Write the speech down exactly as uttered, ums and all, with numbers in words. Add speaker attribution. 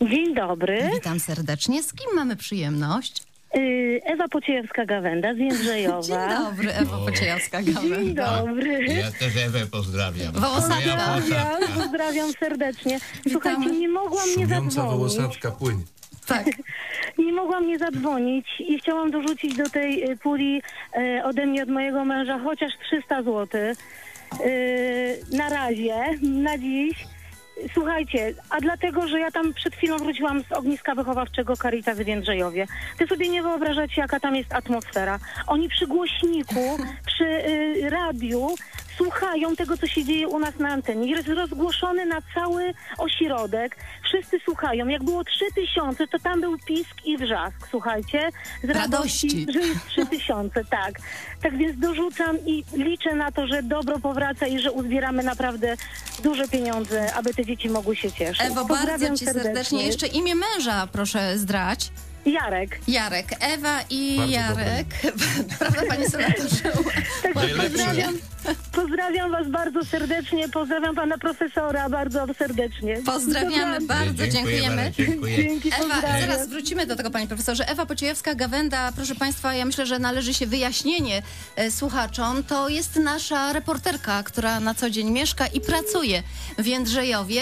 Speaker 1: Dzień dobry.
Speaker 2: Witam serdecznie. Z kim mamy przyjemność?
Speaker 1: Y, Ewa Pociejewska-Gawenda z Jędrzejowa.
Speaker 2: Dzień dobry, Ewa Pociejewska-Gawenda.
Speaker 1: Dzień dobry.
Speaker 3: Ja też Ewę pozdrawiam.
Speaker 2: Wołosatka.
Speaker 1: Pozdrawiam, pozdrawiam serdecznie. Słuchajcie, nie mogłam nie
Speaker 4: Szumiąca
Speaker 1: zadzwonić.
Speaker 4: wołosatka płynie.
Speaker 2: Tak.
Speaker 1: Nie mogłam nie zadzwonić i chciałam dorzucić do tej y, puli y, ode mnie, od mojego męża, chociaż trzysta złotych. Y, na razie, na dziś. Słuchajcie, a dlatego, że ja tam przed chwilą wróciłam z ogniska wychowawczego Caritas w Jędrzejowie. Ty sobie nie wyobrażacie, jaka tam jest atmosfera. Oni przy głośniku, przy y, radiu słuchają tego, co się dzieje u nas na antenie. Jest rozgłoszony na cały ośrodek. Wszyscy słuchają. Jak było trzy tysiące, to tam był pisk i wrzask, słuchajcie. Z radości,
Speaker 2: Radości.
Speaker 1: że jest trzy tysiące, tak. Tak więc dorzucam i liczę na to, że dobro powraca i że uzbieramy naprawdę duże pieniądze, aby te dzieci mogły się cieszyć.
Speaker 2: Ewo, bardzo ci serdecznie. Jeszcze imię męża proszę zdrać.
Speaker 1: Jarek.
Speaker 2: Jarek. Ewa i
Speaker 4: Bardzo
Speaker 2: Jarek. Prawda, panie senatorze?
Speaker 1: Tak,
Speaker 4: Najlepszy.
Speaker 1: pozdrawiam, pozdrawiam was bardzo serdecznie. Pozdrawiam pana profesora bardzo serdecznie.
Speaker 2: Pozdrawiamy
Speaker 1: Dobranoc.
Speaker 2: bardzo, dziękujemy.
Speaker 3: Bardzo, dziękuję.
Speaker 1: Dzięki,
Speaker 2: Ewa,
Speaker 1: pozdrawiam.
Speaker 2: zaraz wrócimy do tego, panie profesorze. Ewa Pociejewska-Gawenda, proszę państwa, ja myślę, że należy się wyjaśnienie e, słuchaczom. To jest nasza reporterka, która na co dzień mieszka i pracuje w Jędrzejowie.